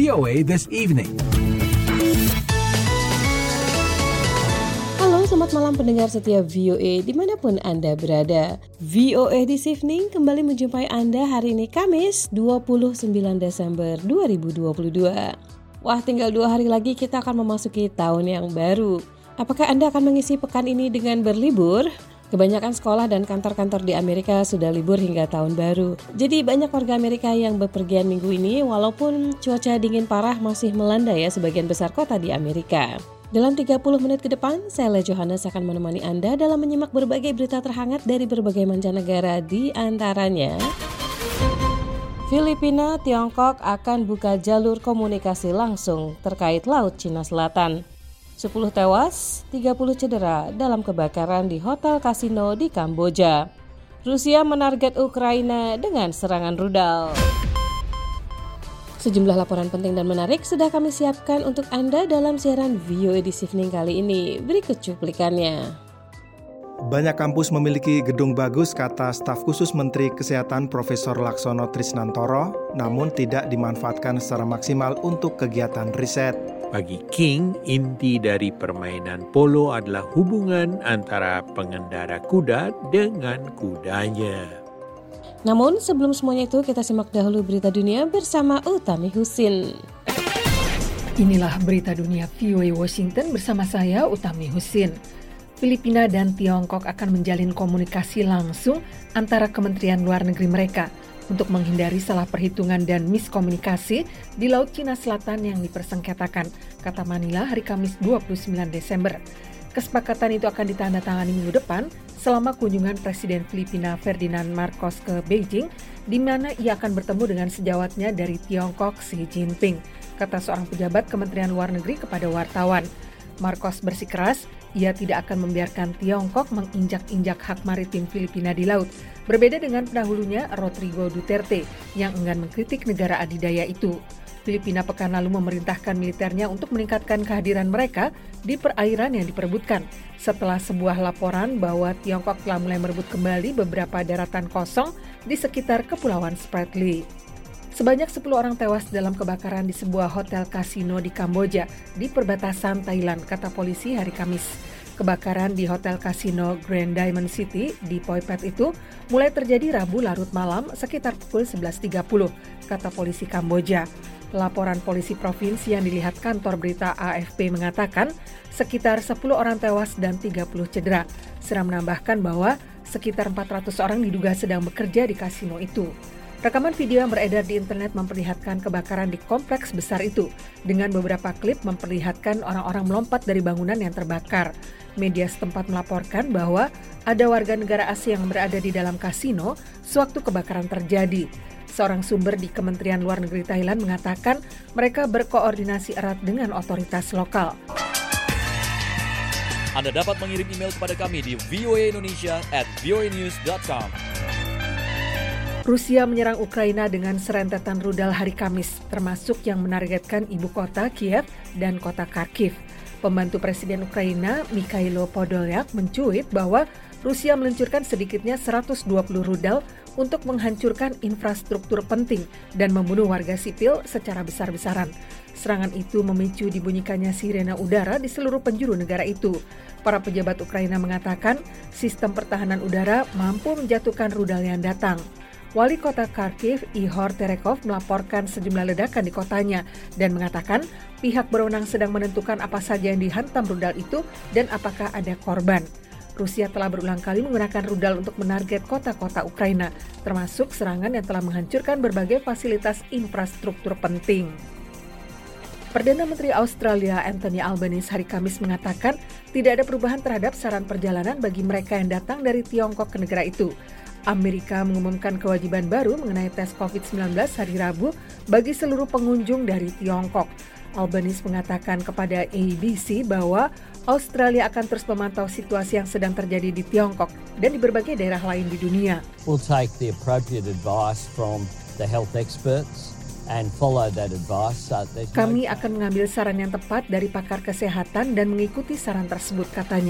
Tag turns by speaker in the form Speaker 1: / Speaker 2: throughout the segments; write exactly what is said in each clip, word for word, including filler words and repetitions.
Speaker 1: V O A This Evening.
Speaker 2: Halo, selamat malam pendengar setia V O A dimanapun Anda berada. V O A This Evening kembali menjumpai Anda hari ini Kamis dua puluh sembilan Desember dua ribu dua puluh dua. Wah, tinggal dua hari lagi kita akan memasuki tahun yang baru. Apakah Anda akan mengisi pekan ini dengan berlibur? Kebanyakan sekolah dan kantor-kantor di Amerika sudah libur hingga tahun baru. Jadi banyak warga Amerika yang bepergian minggu ini walaupun cuaca dingin parah masih melanda ya sebagian besar kota di Amerika. Dalam tiga puluh menit ke depan, saya Le Johannes akan menemani Anda dalam menyimak berbagai berita terhangat dari berbagai mancanegara, di antaranya Filipina, Tiongkok akan buka jalur komunikasi langsung terkait Laut Cina Selatan. sepuluh tewas, tiga puluh cedera dalam kebakaran di hotel kasino di Kamboja. Rusia menarget Ukraina dengan serangan rudal. Sejumlah laporan penting dan menarik sudah kami siapkan untuk Anda dalam siaran V O A This Evening kali ini. Berikut cuplikannya.
Speaker 3: Banyak kampus memiliki gedung bagus, kata staf khusus Menteri Kesehatan Profesor Laksono Trisnantoro, namun tidak dimanfaatkan secara maksimal untuk kegiatan riset.
Speaker 4: Bagi King, inti dari permainan polo adalah hubungan antara pengendara kuda dengan kudanya.
Speaker 2: Namun sebelum semuanya itu, kita simak dahulu berita dunia bersama Utami Husin.
Speaker 5: Inilah berita dunia V O A Washington bersama saya, Utami Husin. Filipina dan Tiongkok akan menjalin komunikasi langsung antara Kementerian Luar Negeri mereka untuk menghindari salah perhitungan dan miskomunikasi di Laut Cina Selatan yang dipersengketakan, kata Manila hari Kamis dua puluh sembilan Desember. Kesepakatan itu akan ditandatangani minggu depan selama kunjungan Presiden Filipina Ferdinand Marcos ke Beijing, di mana ia akan bertemu dengan sejawatnya dari Tiongkok Xi Jinping, kata seorang pejabat Kementerian Luar Negeri kepada wartawan. Marcos bersikeras ia tidak akan membiarkan Tiongkok menginjak-injak hak maritim Filipina di laut, berbeda dengan pendahulunya Rodrigo Duterte yang enggan mengkritik negara adidaya itu. Filipina pekan lalu memerintahkan militernya untuk meningkatkan kehadiran mereka di perairan yang diperebutkan setelah sebuah laporan bahwa Tiongkok telah mulai merebut kembali beberapa daratan kosong di sekitar Kepulauan Spratly. Sebanyak sepuluh orang tewas dalam kebakaran di sebuah hotel kasino di Kamboja di perbatasan Thailand, kata polisi hari Kamis. Kebakaran di hotel kasino Grand Diamond City di Poi Phet itu mulai terjadi Rabu larut malam sekitar pukul sebelas tiga puluh, kata polisi Kamboja. Laporan polisi provinsi yang dilihat kantor berita A F P mengatakan sekitar sepuluh orang tewas dan tiga puluh cedera. Serta menambahkan bahwa sekitar empat ratus orang diduga sedang bekerja di kasino itu. Rekaman video yang beredar di internet memperlihatkan kebakaran di kompleks besar itu, dengan beberapa klip memperlihatkan orang-orang melompat dari bangunan yang terbakar. Media setempat melaporkan bahwa ada warga negara asing yang berada di dalam kasino sewaktu kebakaran terjadi. Seorang sumber di Kementerian Luar Negeri Thailand mengatakan mereka berkoordinasi erat dengan otoritas lokal.
Speaker 6: Anda dapat mengirim email kepada kami di v o a indonesia at v o a news dot com.
Speaker 5: Rusia menyerang Ukraina dengan serentetan rudal hari Kamis, termasuk yang menargetkan ibu kota Kiev dan kota Kharkiv. Pembantu Presiden Ukraina, Mikhailo Podolyak, mencuit bahwa Rusia meluncurkan sedikitnya seratus dua puluh rudal untuk menghancurkan infrastruktur penting dan membunuh warga sipil secara besar-besaran. Serangan itu memicu dibunyikannya sirena udara di seluruh penjuru negara itu. Para pejabat Ukraina mengatakan sistem pertahanan udara mampu menjatuhkan rudal yang datang. Wali kota Kharkiv, Ihor Terekov, melaporkan sejumlah ledakan di kotanya dan mengatakan pihak berwenang sedang menentukan apa saja yang dihantam rudal itu dan apakah ada korban. Rusia telah berulang kali menggunakan rudal untuk menarget kota-kota Ukraina, termasuk serangan yang telah menghancurkan berbagai fasilitas infrastruktur penting. Perdana Menteri Australia Anthony Albanese hari Kamis mengatakan tidak ada perubahan terhadap saran perjalanan bagi mereka yang datang dari Tiongkok ke negara itu. Amerika mengumumkan kewajiban baru mengenai tes covid sembilan belas hari Rabu bagi seluruh pengunjung dari Tiongkok. Albanese mengatakan kepada A B C bahwa Australia akan terus memantau situasi yang sedang terjadi di Tiongkok dan di berbagai daerah lain di dunia.
Speaker 7: We'll take the appropriate advice from the health experts and follow that advice. Uh,
Speaker 5: Kami akan mengambil saran yang tepat dari pakar kesehatan dan mengikuti saran tersebut, katanya.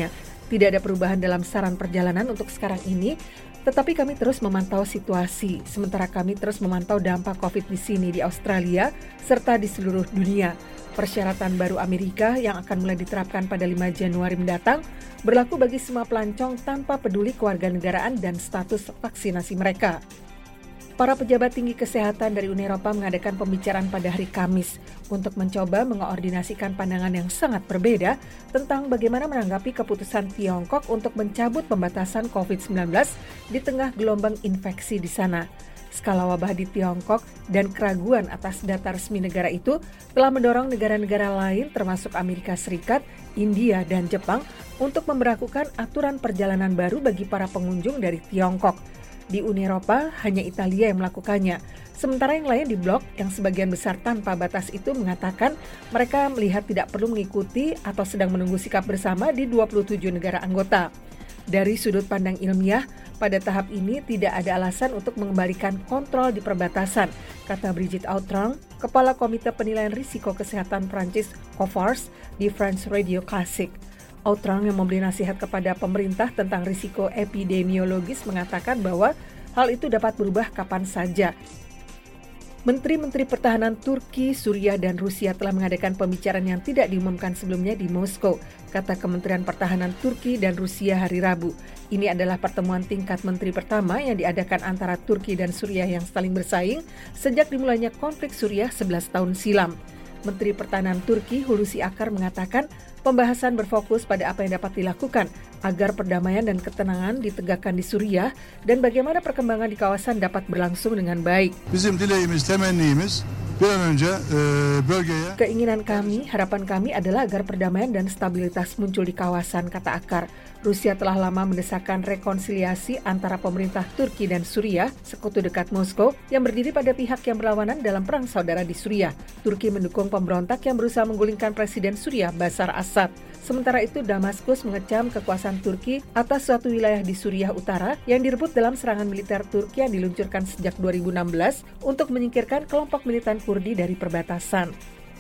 Speaker 5: Tidak ada perubahan dalam saran perjalanan untuk sekarang ini, tetapi kami terus memantau situasi. Sementara kami terus memantau dampak COVID di sini di Australia serta di seluruh dunia. Persyaratan baru Amerika yang akan mulai diterapkan pada lima Januari mendatang berlaku bagi semua pelancong tanpa peduli kewarganegaraan dan status vaksinasi mereka. Para pejabat tinggi kesehatan dari Uni Eropa mengadakan pembicaraan pada hari Kamis untuk mencoba mengoordinasikan pandangan yang sangat berbeda tentang bagaimana menanggapi keputusan Tiongkok untuk mencabut pembatasan covid sembilan belas di tengah gelombang infeksi di sana. Skala wabah di Tiongkok dan keraguan atas data resmi negara itu telah mendorong negara-negara lain termasuk Amerika Serikat, India, dan Jepang untuk memberlakukan aturan perjalanan baru bagi para pengunjung dari Tiongkok. Di Uni Eropa, hanya Italia yang melakukannya. Sementara yang lain di blok yang sebagian besar tanpa batas itu mengatakan mereka melihat tidak perlu mengikuti atau sedang menunggu sikap bersama di dua puluh tujuh negara anggota. Dari sudut pandang ilmiah, pada tahap ini tidak ada alasan untuk mengembalikan kontrol di perbatasan, kata Brigitte Autran, Kepala Komite Penilaian Risiko Kesehatan Prancis Cofares di France Radio Classic. Autran yang memberi nasihat kepada pemerintah tentang risiko epidemiologis mengatakan bahwa hal itu dapat berubah kapan saja. Menteri-menteri pertahanan Turki, Suriah, dan Rusia telah mengadakan pembicaraan yang tidak diumumkan sebelumnya di Moskow, kata Kementerian Pertahanan Turki dan Rusia hari Rabu. Ini adalah pertemuan tingkat menteri pertama yang diadakan antara Turki dan Suriah yang saling bersaing sejak dimulainya konflik Suriah sebelas tahun silam. Menteri Pertahanan Turki Hulusi Akar mengatakan pembahasan berfokus pada apa yang dapat dilakukan agar perdamaian dan ketenangan ditegakkan di Suriah dan bagaimana perkembangan di kawasan dapat berlangsung dengan baik.
Speaker 1: Bizim dileğimiz, temennimiz bir an önce e, bölgeye.
Speaker 5: Keinginan kami, harapan kami adalah agar perdamaian dan stabilitas muncul di kawasan, kata Akar. Rusia telah lama mendesakkan rekonsiliasi antara pemerintah Turki dan Suriah, sekutu dekat Moskow, yang berdiri pada pihak yang berlawanan dalam perang saudara di Suriah. Turki mendukung pemberontak yang berusaha menggulingkan Presiden Suriah Bashar Assad. Sementara itu, Damaskus mengecam kekuasaan Turki atas suatu wilayah di Suriah Utara yang direbut dalam serangan militer Turki yang diluncurkan sejak dua ribu enam belas untuk menyingkirkan kelompok militan Kurdi dari perbatasan.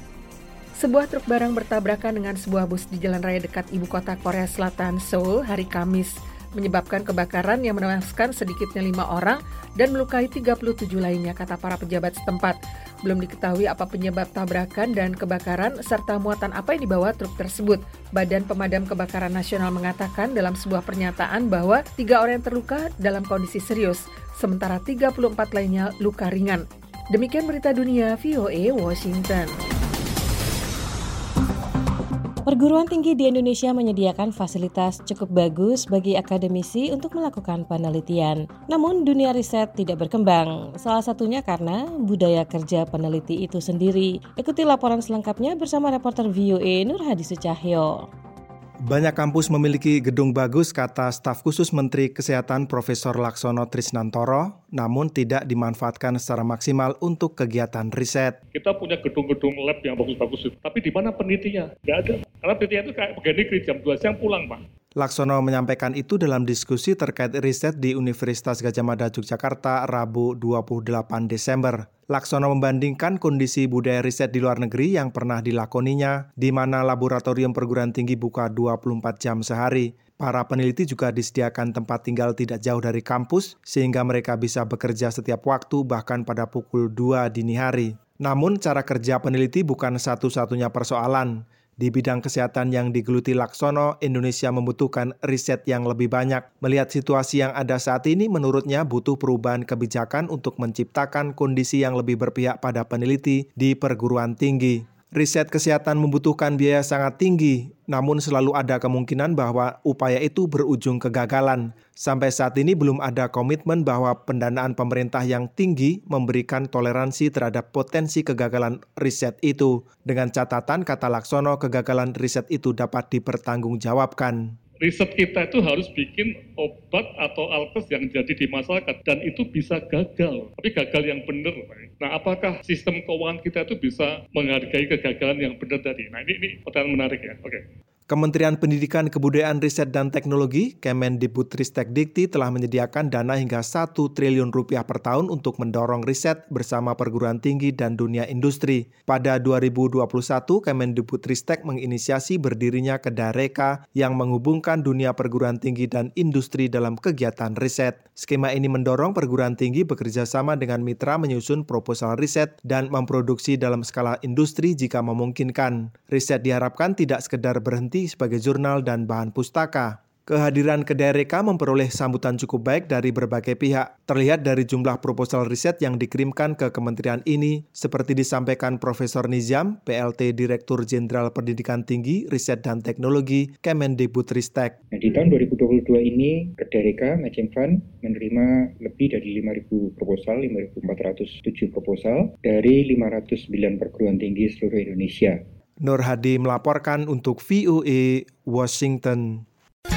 Speaker 5: Sebuah truk barang bertabrakan dengan sebuah bus di jalan raya dekat ibu kota Korea Selatan, Seoul, hari Kamis, menyebabkan kebakaran yang menewaskan sedikitnya lima orang dan melukai tiga puluh tujuh lainnya, kata para pejabat setempat. Belum diketahui apa penyebab tabrakan dan kebakaran serta muatan apa yang dibawa truk tersebut. Badan Pemadam Kebakaran Nasional mengatakan dalam sebuah pernyataan bahwa tiga orang yang terluka dalam kondisi serius, sementara tiga puluh empat lainnya luka ringan. Demikian berita dunia V O A Washington.
Speaker 2: Perguruan tinggi di Indonesia menyediakan fasilitas cukup bagus bagi akademisi untuk melakukan penelitian. Namun dunia riset tidak berkembang, salah satunya karena budaya kerja peneliti itu sendiri. Ikuti laporan selengkapnya bersama reporter V O A Nur Hadi Sucahyo.
Speaker 3: Banyak kampus memiliki gedung bagus, kata staf khusus Menteri Kesehatan Profesor Laksono Trisnantoro, namun tidak dimanfaatkan secara maksimal untuk kegiatan riset.
Speaker 8: Kita punya gedung-gedung lab yang bagus-bagus, tapi di mana penelitinya? Nggak ada. Karena penelitian itu kayak pegawai negeri, jam dua siang pulang, Pak.
Speaker 3: Laksono menyampaikan itu dalam diskusi terkait riset di Universitas Gadjah Mada Yogyakarta Rabu dua puluh delapan Desember. Laksono membandingkan kondisi budaya riset di luar negeri yang pernah dilakoninya, di mana laboratorium perguruan tinggi buka dua puluh empat jam sehari. Para peneliti juga disediakan tempat tinggal tidak jauh dari kampus, sehingga mereka bisa bekerja setiap waktu bahkan pada pukul dua dini hari. Namun cara kerja peneliti bukan satu-satunya persoalan. Di bidang kesehatan yang digeluti Laksono, Indonesia membutuhkan riset yang lebih banyak. Melihat situasi yang ada saat ini, menurutnya butuh perubahan kebijakan untuk menciptakan kondisi yang lebih berpihak pada peneliti di perguruan tinggi. Riset kesehatan membutuhkan biaya sangat tinggi, namun selalu ada kemungkinan bahwa upaya itu berujung kegagalan. Sampai saat ini belum ada komitmen bahwa pendanaan pemerintah yang tinggi memberikan toleransi terhadap potensi kegagalan riset itu. Dengan catatan, kata Laksono, kegagalan riset itu dapat dipertanggungjawabkan.
Speaker 8: Riset kita itu harus bikin obat atau alkes yang jadi di masyarakat dan itu bisa gagal, tapi gagal yang benar. Nah, apakah sistem keuangan kita itu bisa menghargai kegagalan yang benar tadi? Nah, ini, ini pertanyaan menarik ya. Oke.
Speaker 3: Kementerian Pendidikan, Kebudayaan, Riset, dan Teknologi Kemendikbudristekdikti telah menyediakan dana hingga satu triliun rupiah per tahun untuk mendorong riset bersama perguruan tinggi dan dunia industri. Pada dua ribu dua puluh satu, Kemendikbudristek menginisiasi berdirinya Kedareka yang menghubungkan dunia perguruan tinggi dan industri dalam kegiatan riset. Skema ini mendorong perguruan tinggi bekerja sama dengan mitra menyusun proposal riset dan memproduksi dalam skala industri jika memungkinkan. Riset diharapkan tidak sekedar berhenti sebagai jurnal dan bahan pustaka. Kehadiran Kedareka memperoleh sambutan cukup baik dari berbagai pihak. Terlihat dari jumlah proposal riset yang dikirimkan ke kementerian ini, seperti disampaikan Profesor Nizam, P L T Direktur Jenderal Pendidikan Tinggi, Riset dan Teknologi, Kemendikbudristek.
Speaker 9: Nah, di tahun dua ribu dua puluh dua ini, Kedareka Matching Fund menerima lebih dari lima ribu proposal, lima ribu empat ratus tujuh proposal dari lima ratus sembilan perguruan tinggi seluruh Indonesia.
Speaker 3: Nur Hadi melaporkan untuk V O A Washington.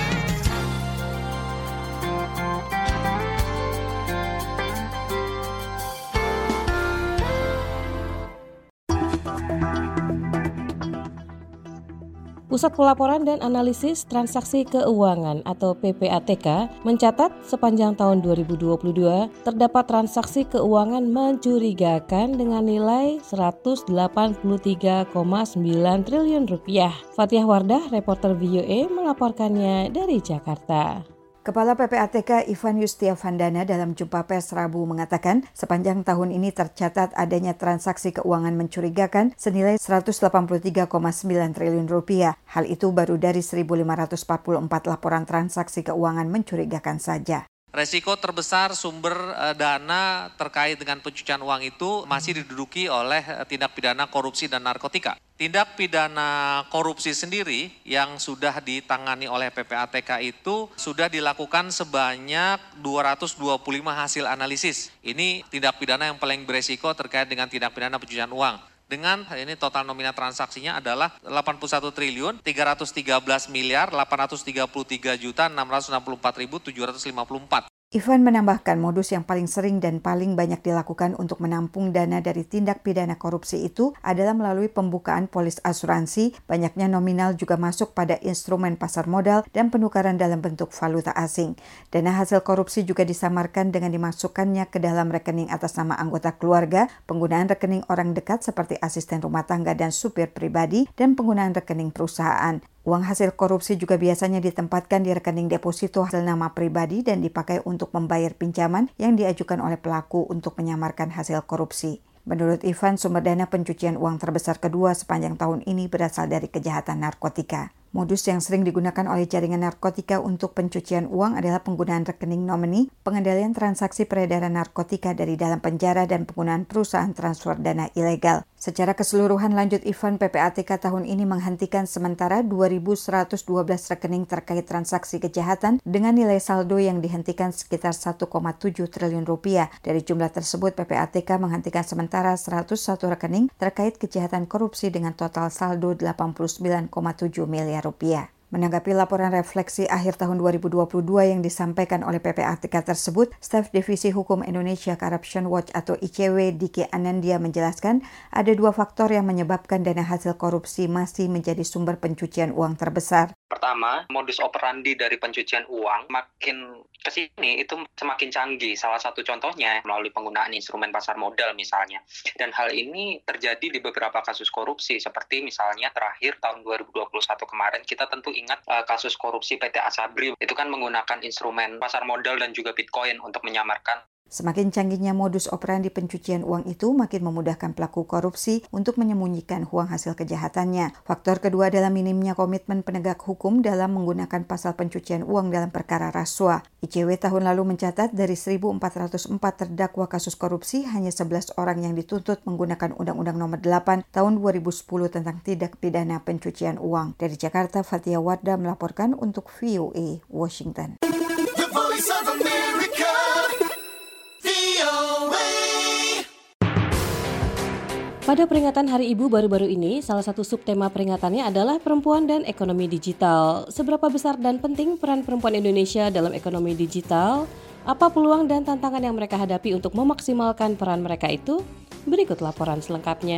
Speaker 2: Pusat Pelaporan dan Analisis Transaksi Keuangan atau P P A T K mencatat sepanjang tahun dua ribu dua puluh dua terdapat transaksi keuangan mencurigakan dengan nilai seratus delapan puluh tiga koma sembilan triliun rupiah. Fathia Wardah, reporter V O A melaporkannya dari Jakarta.
Speaker 10: Kepala P P A T K Ivan Yustiavandana dalam jumpa pers Rabu mengatakan sepanjang tahun ini tercatat adanya transaksi keuangan mencurigakan senilai seratus delapan puluh tiga koma sembilan triliun rupiah. Hal itu baru dari seribu lima ratus empat puluh empat laporan transaksi keuangan mencurigakan saja.
Speaker 11: Resiko terbesar sumber uh, dana terkait dengan pencucian uang itu masih diduduki oleh uh, tindak pidana korupsi dan narkotika. Tindak pidana korupsi sendiri yang sudah ditangani oleh P P A T K itu sudah dilakukan sebanyak dua ratus dua puluh lima hasil analisis. Ini tindak pidana yang paling beresiko terkait dengan tindak pidana pencucian uang. Dengan ini total nominal transaksinya adalah delapan puluh satu triliun tiga ratus tiga belas miliar delapan ratus tiga puluh tiga juta enam ratus enam puluh empat ribu tujuh ratus lima puluh empat.
Speaker 10: Ivan menambahkan modus yang paling sering dan paling banyak dilakukan untuk menampung dana dari tindak pidana korupsi itu adalah melalui pembukaan polis asuransi, banyaknya nominal juga masuk pada instrumen pasar modal dan penukaran dalam bentuk valuta asing. Dana hasil korupsi juga disamarkan dengan dimasukkannya ke dalam rekening atas nama anggota keluarga, penggunaan rekening orang dekat seperti asisten rumah tangga dan supir pribadi, dan penggunaan rekening perusahaan. Uang hasil korupsi juga biasanya ditempatkan di rekening deposito hasil nama pribadi dan dipakai untuk membayar pinjaman yang diajukan oleh pelaku untuk menyamarkan hasil korupsi. Menurut Ivan, sumber dana pencucian uang terbesar kedua sepanjang tahun ini berasal dari kejahatan narkotika. Modus yang sering digunakan oleh jaringan narkotika untuk pencucian uang adalah penggunaan rekening nomini, pengendalian transaksi peredaran narkotika dari dalam penjara, dan penggunaan perusahaan transfer dana ilegal. Secara keseluruhan, lanjut Ivan, P P A T K tahun ini menghentikan sementara dua ribu seratus dua belas rekening terkait transaksi kejahatan dengan nilai saldo yang dihentikan sekitar satu koma tujuh triliun rupiah. Dari jumlah tersebut, P P A T K menghentikan sementara seratus satu rekening terkait kejahatan korupsi dengan total saldo delapan puluh sembilan koma tujuh miliar rupiah. Menanggapi laporan refleksi akhir tahun dua ribu dua puluh dua yang disampaikan oleh P P A T K tersebut, Staf Divisi Hukum Indonesia Corruption Watch atau I C W Diki Anandia menjelaskan ada dua faktor yang menyebabkan dana hasil korupsi masih menjadi sumber pencucian uang terbesar.
Speaker 12: Pertama, modus operandi dari pencucian uang makin kesini itu semakin canggih. Salah satu contohnya melalui penggunaan instrumen pasar modal misalnya. Dan hal ini terjadi di beberapa kasus korupsi seperti misalnya terakhir tahun dua ribu dua puluh satu kemarin kita tentu ingat uh, kasus korupsi P T Asabri. Itu kan menggunakan instrumen pasar modal dan juga Bitcoin untuk menyamarkan.
Speaker 10: Semakin canggihnya modus operandi pencucian uang itu makin memudahkan pelaku korupsi untuk menyembunyikan uang hasil kejahatannya. Faktor kedua adalah minimnya komitmen penegak hukum dalam menggunakan pasal pencucian uang dalam perkara rasuah. I C W tahun lalu mencatat dari seribu empat ratus empat terdakwa kasus korupsi, hanya sebelas orang yang dituntut menggunakan Undang-Undang Nomor delapan Tahun dua ribu sepuluh tentang tindak pidana pencucian uang. Dari Jakarta, Fathia Wardah melaporkan untuk V O A Washington.
Speaker 13: The Voice of America.
Speaker 2: Pada peringatan Hari Ibu baru-baru ini, salah satu subtema peringatannya adalah perempuan dan ekonomi digital. Seberapa besar dan penting peran perempuan Indonesia dalam ekonomi digital? Apa peluang dan tantangan yang mereka hadapi untuk memaksimalkan peran mereka itu? Berikut laporan selengkapnya.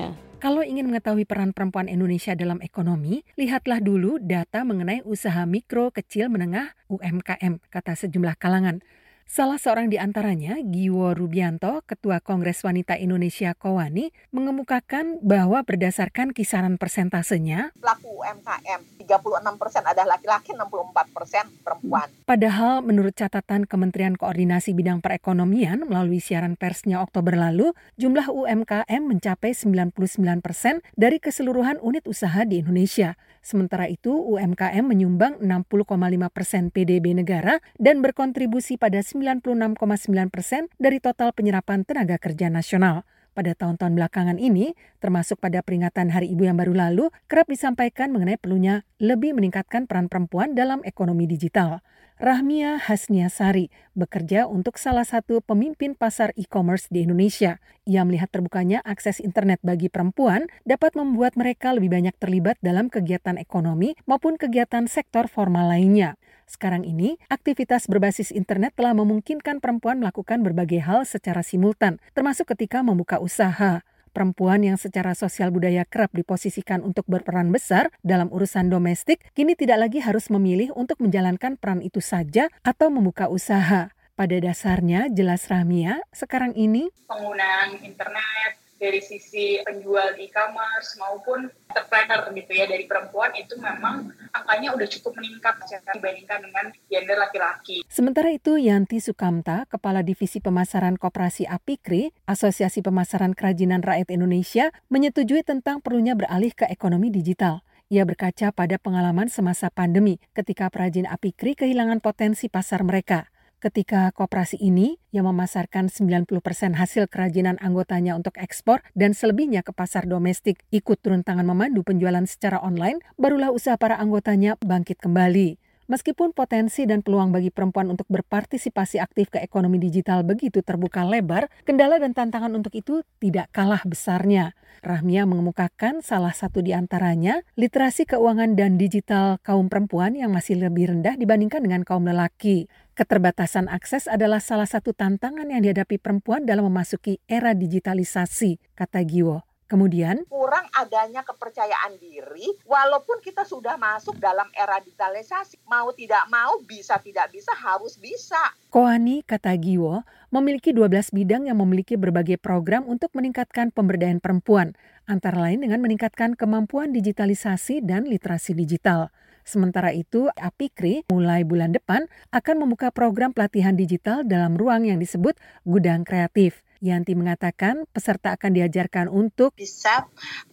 Speaker 5: Kalau ingin mengetahui peran perempuan Indonesia dalam ekonomi, lihatlah dulu data mengenai usaha mikro, kecil, menengah, U M K M, kata sejumlah kalangan. Salah seorang di antaranya, Giwo Rubianto, Ketua Kongres Wanita Indonesia Kowani, mengemukakan bahwa berdasarkan kisaran persentasenya,
Speaker 14: pelaku U M K M tiga puluh enam persen adalah laki-laki, enam puluh empat persen perempuan.
Speaker 5: Padahal menurut catatan Kementerian Koordinasi Bidang Perekonomian melalui siaran persnya Oktober lalu, jumlah U M K M mencapai sembilan puluh sembilan persen dari keseluruhan unit usaha di Indonesia. Sementara itu, U M K M menyumbang enam puluh koma lima persen P D B negara dan berkontribusi pada sembilan puluh enam koma sembilan persen dari total penyerapan tenaga kerja nasional. Pada tahun-tahun belakangan ini, termasuk pada peringatan Hari Ibu yang baru lalu, kerap disampaikan mengenai perlunya lebih meningkatkan peran perempuan dalam ekonomi digital. Rahmia Hasniasari bekerja untuk salah satu pemimpin pasar e-commerce di Indonesia. Ia melihat terbukanya akses internet bagi perempuan dapat membuat mereka lebih banyak terlibat dalam kegiatan ekonomi maupun kegiatan sektor formal lainnya. Sekarang ini, aktivitas berbasis internet telah memungkinkan perempuan melakukan berbagai hal secara simultan, termasuk ketika membuka usaha. Perempuan yang secara sosial budaya kerap diposisikan untuk berperan besar dalam urusan domestik, kini tidak lagi harus memilih untuk menjalankan peran itu saja atau membuka usaha. Pada dasarnya, jelas Rahmia, sekarang ini
Speaker 15: penggunaan internet dari sisi penjual e-commerce maupun entrepreneur gitu ya dari perempuan itu memang angkanya udah cukup meningkat dibandingkan dengan gender laki-laki.
Speaker 5: Sementara itu, Yanti Sukamta, Kepala Divisi Pemasaran Koperasi Apikri, Asosiasi Pemasaran Kerajinan Rakyat Indonesia, menyetujui tentang perlunya beralih ke ekonomi digital. Ia berkaca pada pengalaman semasa pandemi ketika perajin Apikri kehilangan potensi pasar mereka. Ketika koperasi ini yang memasarkan sembilan puluh persen hasil kerajinan anggotanya untuk ekspor dan selebihnya ke pasar domestik ikut turun tangan memandu penjualan secara online, barulah usaha para anggotanya bangkit kembali. Meskipun potensi dan peluang bagi perempuan untuk berpartisipasi aktif ke ekonomi digital begitu terbuka lebar, kendala dan tantangan untuk itu tidak kalah besarnya. Rahmia mengemukakan salah satu di antaranya, literasi keuangan dan digital kaum perempuan yang masih lebih rendah dibandingkan dengan kaum lelaki. Keterbatasan akses adalah salah satu tantangan yang dihadapi perempuan dalam memasuki era digitalisasi, kata Giwo. Kemudian,
Speaker 14: kurang adanya kepercayaan diri walaupun kita sudah masuk dalam era digitalisasi. Mau tidak mau, bisa tidak bisa, harus bisa.
Speaker 5: Kowani, kata Giwo, memiliki dua belas bidang yang memiliki berbagai program untuk meningkatkan pemberdayaan perempuan, antara lain dengan meningkatkan kemampuan digitalisasi dan literasi digital. Sementara itu, Apikri mulai bulan depan akan membuka program pelatihan digital dalam ruang yang disebut Gudang Kreatif. Yanti mengatakan peserta akan diajarkan untuk
Speaker 16: bisa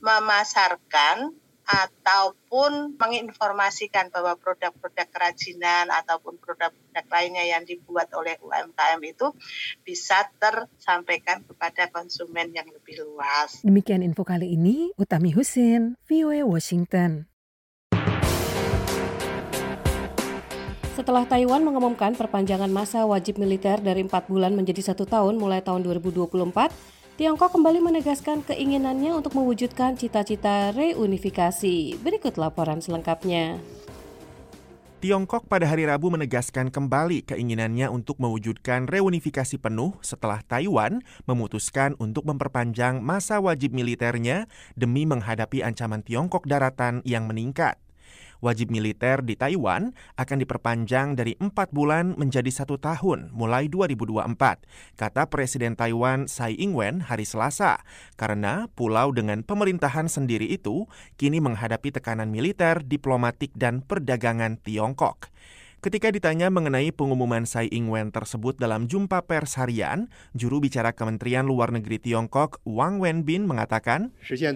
Speaker 16: memasarkan ataupun menginformasikan bahwa produk-produk kerajinan ataupun produk-produk lainnya yang dibuat oleh U M K M itu bisa tersampaikan kepada konsumen yang lebih luas.
Speaker 5: Demikian info kali ini, Utami Husin, V O A Washington.
Speaker 2: Setelah Taiwan mengumumkan perpanjangan masa wajib militer dari empat bulan menjadi satu tahun mulai tahun dua ribu dua puluh empat, Tiongkok kembali menegaskan keinginannya untuk mewujudkan cita-cita reunifikasi. Berikut laporan selengkapnya.
Speaker 17: Tiongkok pada hari Rabu menegaskan kembali keinginannya untuk mewujudkan reunifikasi penuh setelah Taiwan memutuskan untuk memperpanjang masa wajib militernya demi menghadapi ancaman Tiongkok daratan yang meningkat. Wajib militer di Taiwan akan diperpanjang dari empat bulan menjadi satu tahun mulai dua ribu dua puluh empat, kata Presiden Taiwan Tsai Ing-wen hari Selasa, karena pulau dengan pemerintahan sendiri itu kini menghadapi tekanan militer, diplomatik, dan perdagangan Tiongkok. Ketika ditanya mengenai pengumuman Tsai Ing-wen tersebut dalam jumpa pers harian, juru bicara Kementerian Luar Negeri Tiongkok Wang Wenbin mengatakan,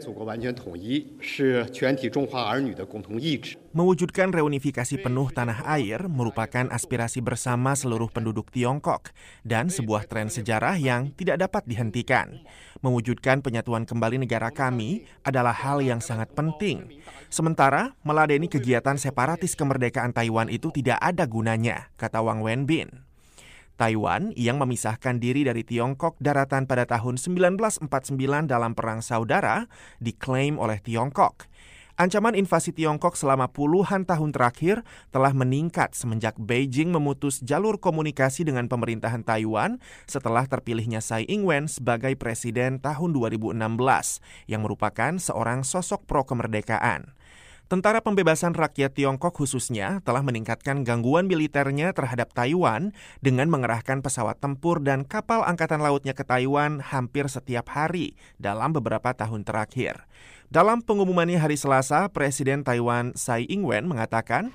Speaker 17: mewujudkan reunifikasi penuh tanah air merupakan aspirasi bersama seluruh penduduk Tiongkok dan sebuah tren sejarah yang tidak dapat dihentikan. Mewujudkan penyatuan kembali negara kami adalah hal yang sangat penting. Sementara, meladeni kegiatan separatis kemerdekaan Taiwan itu tidak ada gunanya, kata Wang Wenbin. Taiwan yang memisahkan diri dari Tiongkok daratan pada tahun seribu sembilan ratus empat puluh sembilan dalam Perang Saudara diklaim oleh Tiongkok. Ancaman invasi Tiongkok selama puluhan tahun terakhir telah meningkat semenjak Beijing memutus jalur komunikasi dengan pemerintahan Taiwan setelah terpilihnya Tsai Ing-wen sebagai presiden tahun dua ribu enam belas, yang merupakan seorang sosok pro-kemerdekaan. Tentara Pembebasan Rakyat Tiongkok khususnya telah meningkatkan gangguan militernya terhadap Taiwan dengan mengerahkan pesawat tempur dan kapal angkatan lautnya ke Taiwan hampir setiap hari dalam beberapa tahun terakhir. Dalam pengumumannya hari Selasa, Presiden Taiwan Tsai Ing-wen mengatakan,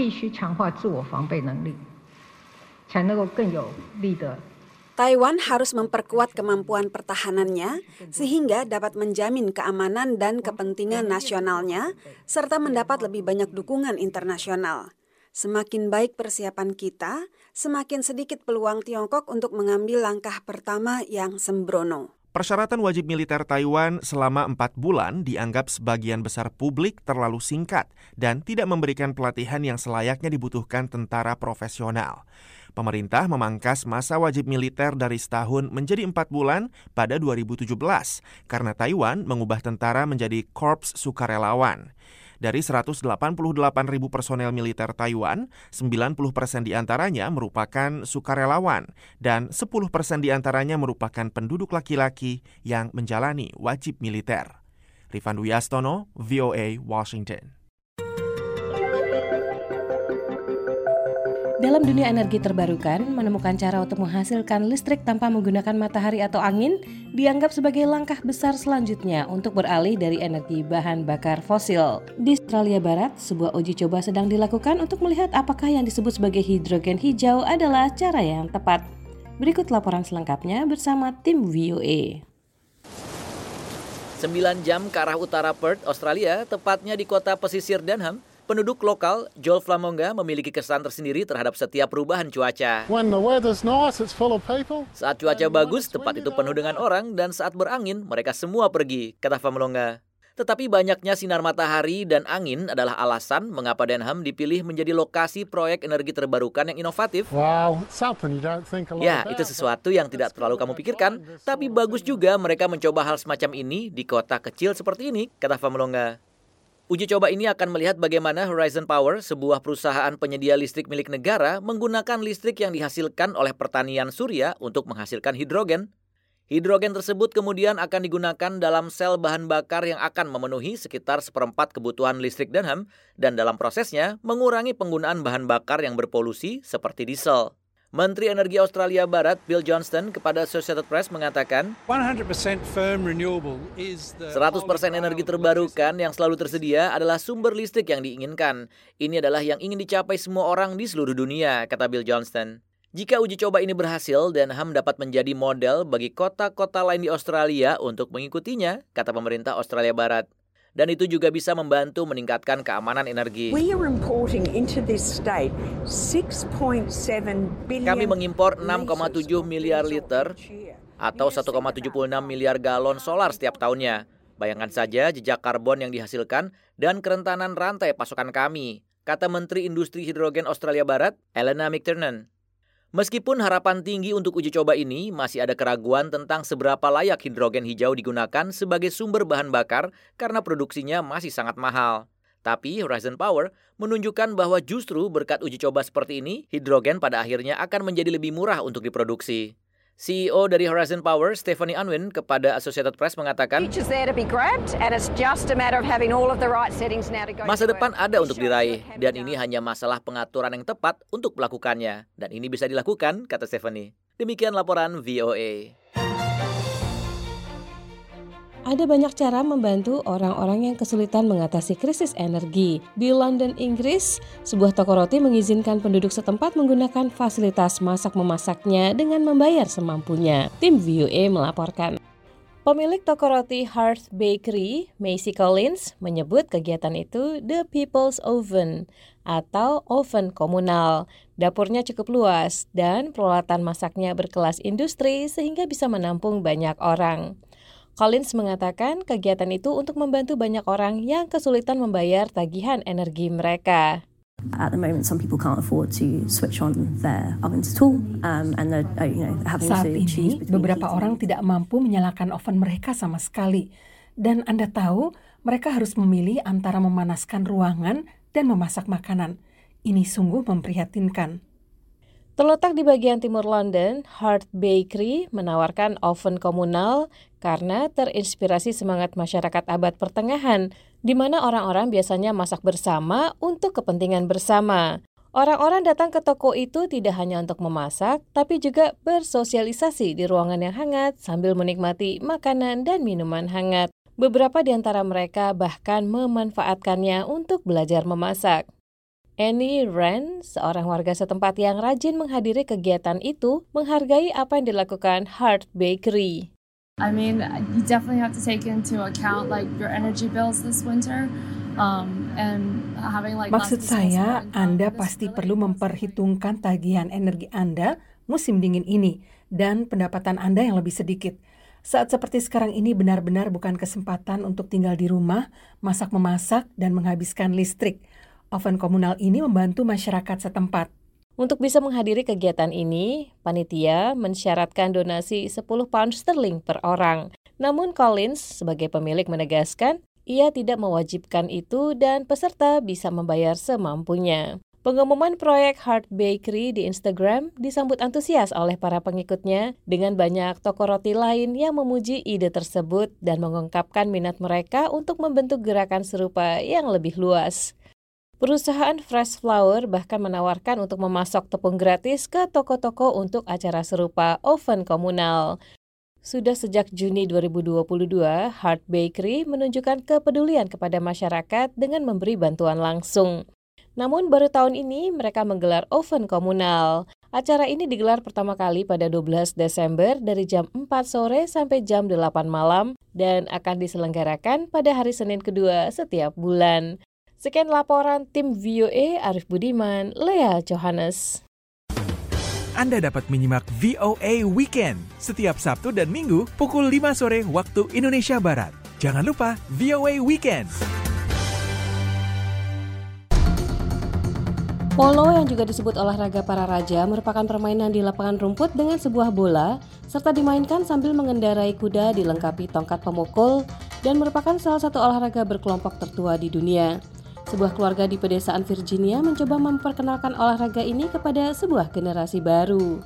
Speaker 18: Taiwan harus memperkuat kemampuan pertahanannya sehingga dapat menjamin keamanan dan kepentingan nasionalnya serta mendapat lebih banyak dukungan internasional. Semakin baik persiapan kita, semakin sedikit peluang Tiongkok untuk mengambil langkah pertama yang sembrono.
Speaker 17: Persyaratan wajib militer Taiwan selama empat bulan dianggap sebagian besar publik terlalu singkat dan tidak memberikan pelatihan yang selayaknya dibutuhkan tentara profesional. Pemerintah memangkas masa wajib militer dari setahun menjadi empat bulan pada dua ribu tujuh belas karena Taiwan mengubah tentara menjadi korps sukarelawan. Dari seratus delapan puluh delapan ribu personel militer Taiwan, sembilan puluh persen diantaranya merupakan sukarelawan dan sepuluh persen diantaranya merupakan penduduk laki-laki yang menjalani wajib militer. Rifan Dwi Astono, V O A, Washington.
Speaker 2: Dalam dunia energi terbarukan, menemukan cara untuk menghasilkan listrik tanpa menggunakan matahari atau angin dianggap sebagai langkah besar selanjutnya untuk beralih dari energi bahan bakar fosil. Di Australia Barat, sebuah uji coba sedang dilakukan untuk melihat apakah yang disebut sebagai hidrogen hijau adalah cara yang tepat. Berikut laporan selengkapnya bersama tim V O A.
Speaker 6: sembilan jam ke arah utara Perth, Australia, tepatnya di kota pesisir Denham, penduduk lokal, Joel Flamonga, memiliki kesan tersendiri terhadap setiap perubahan cuaca. Saat cuaca bagus, tempat itu penuh dengan orang, dan saat berangin, mereka semua pergi, kata Flamonga. Tetapi banyaknya sinar matahari dan angin adalah alasan mengapa Denham dipilih menjadi lokasi proyek energi terbarukan yang inovatif.
Speaker 19: Wow,
Speaker 6: ya, itu sesuatu yang tidak terlalu kamu pikirkan, tapi bagus juga mereka mencoba hal semacam ini di kota kecil seperti ini, kata Flamonga. Uji coba ini akan melihat bagaimana Horizon Power, sebuah perusahaan penyedia listrik milik negara, menggunakan listrik yang dihasilkan oleh pertanian surya untuk menghasilkan hidrogen. Hidrogen tersebut kemudian akan digunakan dalam sel bahan bakar yang akan memenuhi sekitar seperempat kebutuhan listrik Denham dan dalam prosesnya mengurangi penggunaan bahan bakar yang berpolusi seperti diesel. Menteri Energi Australia Barat Bill Johnston kepada Associated Press mengatakan seratus persen energi terbarukan yang selalu tersedia adalah sumber listrik yang diinginkan. Ini adalah yang ingin dicapai semua orang di seluruh dunia, kata Bill Johnston. Jika uji coba ini berhasil, Denham dapat menjadi model bagi kota-kota lain di Australia untuk mengikutinya, kata pemerintah Australia Barat. Dan itu juga bisa membantu meningkatkan keamanan energi. Kami mengimpor enam koma tujuh miliar liter atau satu koma tujuh enam miliar galon solar setiap tahunnya. Bayangkan saja jejak karbon yang dihasilkan dan kerentanan rantai pasokan kami, kata Menteri Industri Hidrogen Australia Barat, Elena McTiernan. Meskipun harapan tinggi untuk uji coba ini, masih ada keraguan tentang seberapa layak hidrogen hijau digunakan sebagai sumber bahan bakar karena produksinya masih sangat mahal. Tapi Horizon Power menunjukkan bahwa justru berkat uji coba seperti ini, hidrogen pada akhirnya akan menjadi lebih murah untuk diproduksi. C E O dari Horizon Power, Stephanie Unwin, kepada Associated Press mengatakan, masa depan ada untuk diraih, dan ini hanya masalah pengaturan yang tepat untuk melakukannya. Dan ini bisa dilakukan, kata Stephanie. Demikian laporan V O A.
Speaker 2: Ada banyak cara membantu orang-orang yang kesulitan mengatasi krisis energi. Di London, Inggris, sebuah toko roti mengizinkan penduduk setempat menggunakan fasilitas masak-memasaknya dengan membayar semampunya. Tim V O A melaporkan. Pemilik toko roti Hearth Bakery, Macy Collins, menyebut kegiatan itu The People's Oven atau oven komunal. Dapurnya cukup luas dan peralatan masaknya berkelas industri sehingga bisa menampung banyak orang. Collins mengatakan kegiatan itu untuk membantu banyak orang yang kesulitan membayar tagihan energi mereka.
Speaker 20: At the moment, some people can't afford to switch on their ovens at all, um, and they're, you know, having
Speaker 5: Saat
Speaker 20: to
Speaker 5: ini,
Speaker 20: choose between
Speaker 5: beberapa orang tidak mampu menyalakan oven mereka sama sekali. Dan Anda tahu, Mereka harus memilih antara memanaskan ruangan dan memasak makanan. Ini sungguh memprihatinkan.
Speaker 2: Terletak di bagian timur London, Hart Bakery menawarkan oven komunal karena terinspirasi semangat masyarakat abad pertengahan, di mana orang-orang biasanya masak bersama untuk kepentingan bersama. Orang-orang datang ke toko itu tidak hanya untuk memasak, tapi juga bersosialisasi di ruangan yang hangat sambil menikmati makanan dan minuman hangat. Beberapa di antara mereka bahkan memanfaatkannya untuk belajar memasak. Annie Wren, seorang warga setempat yang rajin menghadiri kegiatan itu, menghargai apa yang dilakukan Hart Bakery.
Speaker 19: I mean, you definitely have to take into account like your energy bills this winter. Um, and having like
Speaker 5: Maksud saya, Anda pasti perlu memperhitungkan tagihan energi Anda musim dingin ini dan pendapatan Anda yang lebih sedikit. Saat seperti sekarang ini benar-benar bukan kesempatan untuk tinggal di rumah, masak-memasak, dan menghabiskan listrik. Oven komunal ini membantu masyarakat setempat.
Speaker 2: Untuk bisa menghadiri kegiatan ini, panitia mensyaratkan donasi sepuluh pound sterling per orang. Namun Collins sebagai pemilik menegaskan, ia tidak mewajibkan itu dan peserta bisa membayar semampunya. Pengumuman proyek Hart Bakery di Instagram disambut antusias oleh para pengikutnya dengan banyak toko roti lain yang memuji ide tersebut dan mengungkapkan minat mereka untuk membentuk gerakan serupa yang lebih luas. Perusahaan Fresh Flour bahkan menawarkan untuk memasok tepung gratis ke toko-toko untuk acara serupa oven komunal. Sudah sejak Juni dua ribu dua puluh dua, Hart Bakery menunjukkan kepedulian kepada masyarakat dengan memberi bantuan langsung. Namun baru tahun ini mereka menggelar oven komunal. Acara ini digelar pertama kali pada dua belas Desember dari jam empat sore sampai jam delapan malam dan akan diselenggarakan pada hari Senin kedua setiap bulan. Sekian laporan tim V O A, Arif Budiman, Lea Johannes.
Speaker 21: Anda dapat menyimak V O A Weekend setiap Sabtu dan Minggu pukul lima sore waktu Indonesia Barat. Jangan lupa V O A Weekend.
Speaker 2: Polo yang juga disebut olahraga para raja merupakan permainan di lapangan rumput dengan sebuah bola serta dimainkan sambil mengendarai kuda dilengkapi tongkat pemukul dan merupakan salah satu olahraga berkelompok tertua di dunia. Sebuah keluarga di pedesaan Virginia mencoba memperkenalkan olahraga ini kepada sebuah generasi baru.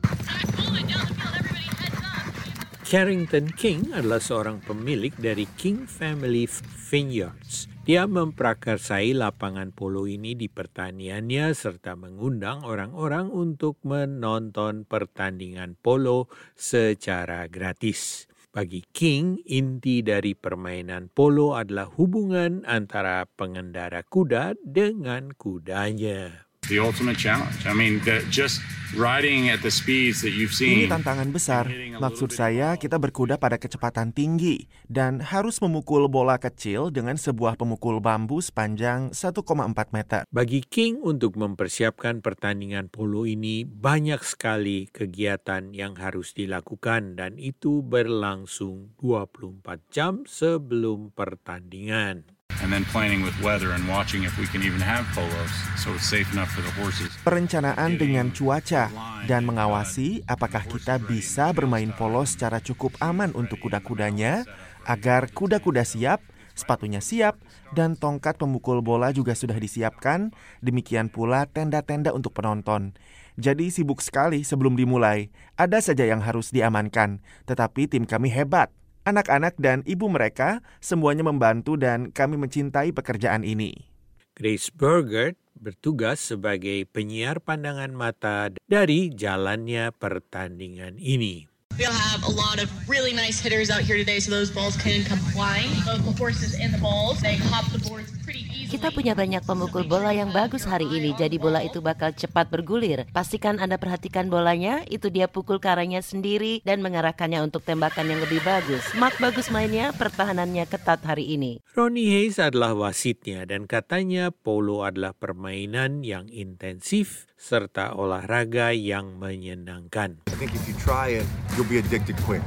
Speaker 4: Carrington King adalah seorang pemilik dari King Family Vineyards. Dia memprakarsai lapangan polo ini di pertaniannya serta mengundang orang-orang untuk menonton pertandingan polo secara gratis. Bagi King, inti dari permainan polo adalah hubungan antara pengendara kuda dengan kudanya.
Speaker 22: The ultimate challenge. I mean, the, just riding at the speeds that you've seen.
Speaker 17: Ini tantangan besar. Maksud saya, kita berkuda pada kecepatan tinggi dan harus memukul bola kecil dengan sebuah pemukul bambu sepanjang satu koma empat meter.
Speaker 4: Bagi King untuk mempersiapkan pertandingan polo ini, banyak sekali kegiatan yang harus dilakukan dan itu berlangsung dua puluh empat jam sebelum pertandingan.
Speaker 22: And then planning with weather and watching if we can even have polos so it's safe enough for the horses.
Speaker 17: Perencanaan dengan cuaca dan mengawasi apakah kita bisa bermain polo secara cukup aman untuk kuda-kudanya agar kuda-kuda siap, sepatunya siap, dan tongkat pemukul bola juga sudah disiapkan, demikian pula tenda-tenda untuk penonton. Jadi sibuk sekali sebelum dimulai, ada saja yang harus diamankan, tetapi tim kami hebat. Anak-anak dan ibu mereka semuanya membantu dan kami mencintai pekerjaan ini.
Speaker 4: Grace Burgert bertugas sebagai penyiar pandangan mata dari jalannya pertandingan ini.
Speaker 23: We'll have a lot of really nice hitters out here today so those balls can come flying. Both the horses and the balls, they hop the boards pretty easily.
Speaker 24: Kita punya banyak pemukul bola yang bagus hari ini, jadi bola itu bakal cepat bergulir. Pastikan Anda perhatikan bolanya, itu dia pukul ke arahnya sendiri dan mengarahkannya untuk tembakan yang lebih bagus. Mark bagus mainnya, pertahanannya ketat hari ini.
Speaker 4: Ronnie Hayes adalah wasitnya dan katanya polo adalah permainan yang intensif serta olahraga yang menyenangkan.
Speaker 25: I think if you try it, you'll be addicted quick.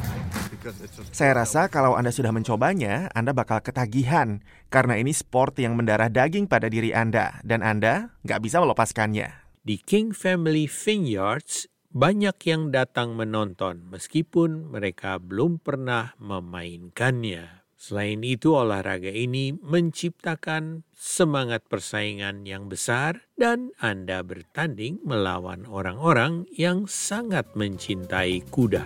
Speaker 17: Saya rasa kalau Anda sudah mencobanya, Anda bakal ketagihan karena ini sport yang mendarah daging pada diri Anda dan Anda nggak bisa melepaskannya.
Speaker 4: Di King Family Vineyards, banyak yang datang menonton meskipun mereka belum pernah memainkannya. Selain itu, olahraga ini menciptakan semangat persaingan yang besar dan Anda bertanding melawan orang-orang yang sangat mencintai kuda.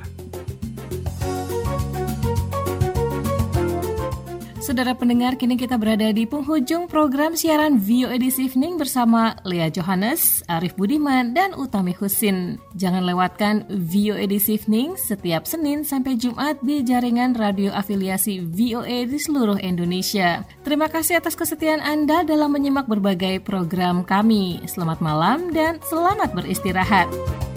Speaker 2: Saudara pendengar, kini kita berada di penghujung program siaran V O A This Evening bersama Lea Johannes, Arif Budiman, dan Utami Husin. Jangan lewatkan V O A This Evening setiap Senin sampai Jumat di jaringan radio afiliasi V O A di seluruh Indonesia. Terima kasih atas kesetiaan Anda dalam menyimak berbagai program kami. Selamat malam dan selamat beristirahat.